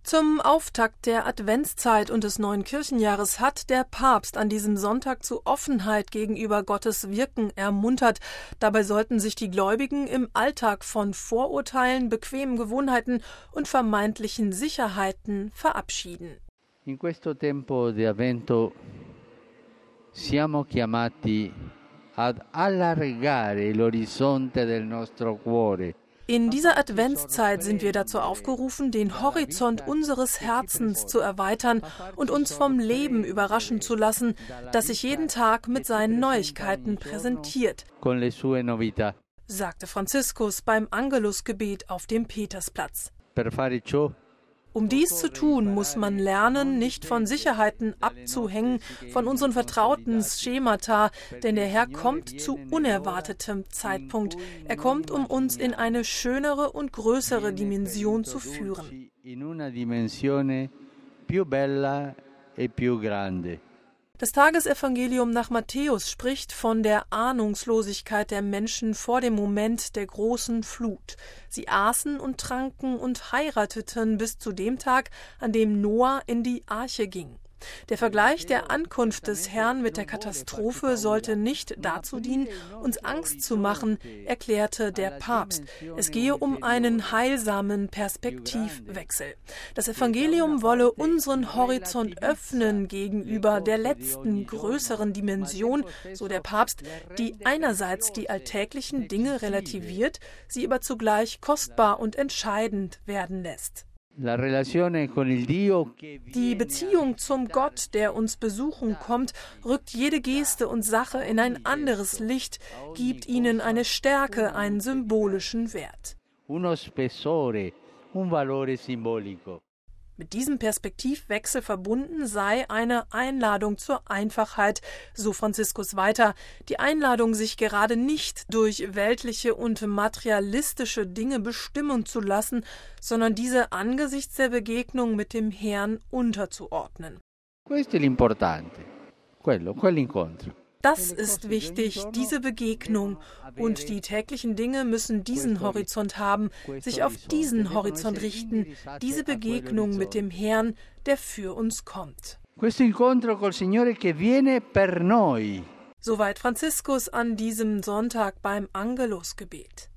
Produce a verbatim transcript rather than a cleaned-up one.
Zum Auftakt der Adventszeit und des neuen Kirchenjahres hat der Papst an diesem Sonntag zu Offenheit gegenüber Gottes Wirken ermuntert. Dabei sollten sich die Gläubigen im Alltag von Vorurteilen, bequemen Gewohnheiten und vermeintlichen Sicherheiten verabschieden. In questo tempo di Avvento siamo chiamati ad allargare l'orizzonte del nostro cuore. In dieser Adventszeit sind wir dazu aufgerufen, den Horizont unseres Herzens zu erweitern und uns vom Leben überraschen zu lassen, das sich jeden Tag mit seinen Neuigkeiten präsentiert, sagte Franziskus beim Angelusgebet auf dem Petersplatz. Per fare ciò Um dies zu tun, muss man lernen, nicht von Sicherheiten abzuhängen, von unseren vertrauten Schemata, denn der Herr kommt zu unerwartetem Zeitpunkt. Er kommt, um uns in eine schönere und größere Dimension zu führen. In una dimensione più bella e più grande. Das Tagesevangelium nach Matthäus spricht von der Ahnungslosigkeit der Menschen vor dem Moment der großen Flut. Sie aßen und tranken und heirateten bis zu dem Tag, an dem Noah in die Arche ging. Der Vergleich der Ankunft des Herrn mit der Katastrophe sollte nicht dazu dienen, uns Angst zu machen, erklärte der Papst. Es gehe um einen heilsamen Perspektivwechsel. Das Evangelium wolle unseren Horizont öffnen gegenüber der letzten, größeren Dimension, so der Papst, die einerseits die alltäglichen Dinge relativiert, sie aber zugleich kostbar und entscheidend werden lässt. Die Beziehung zum Gott, der uns besuchen kommt, rückt jede Geste und Sache in ein anderes Licht, gibt ihnen eine Stärke, einen symbolischen Wert. Mit diesem Perspektivwechsel verbunden sei eine Einladung zur Einfachheit, so Franziskus weiter. Die Einladung, sich gerade nicht durch weltliche und materialistische Dinge bestimmen zu lassen, sondern diese angesichts der Begegnung mit dem Herrn unterzuordnen. Questo è l'importante, quello, quell'incontro. Das ist wichtig, diese Begegnung. Und die täglichen Dinge müssen diesen Horizont haben, sich auf diesen Horizont richten, diese Begegnung mit dem Herrn, der für uns kommt. Soweit Franziskus an diesem Sonntag beim Angelusgebet.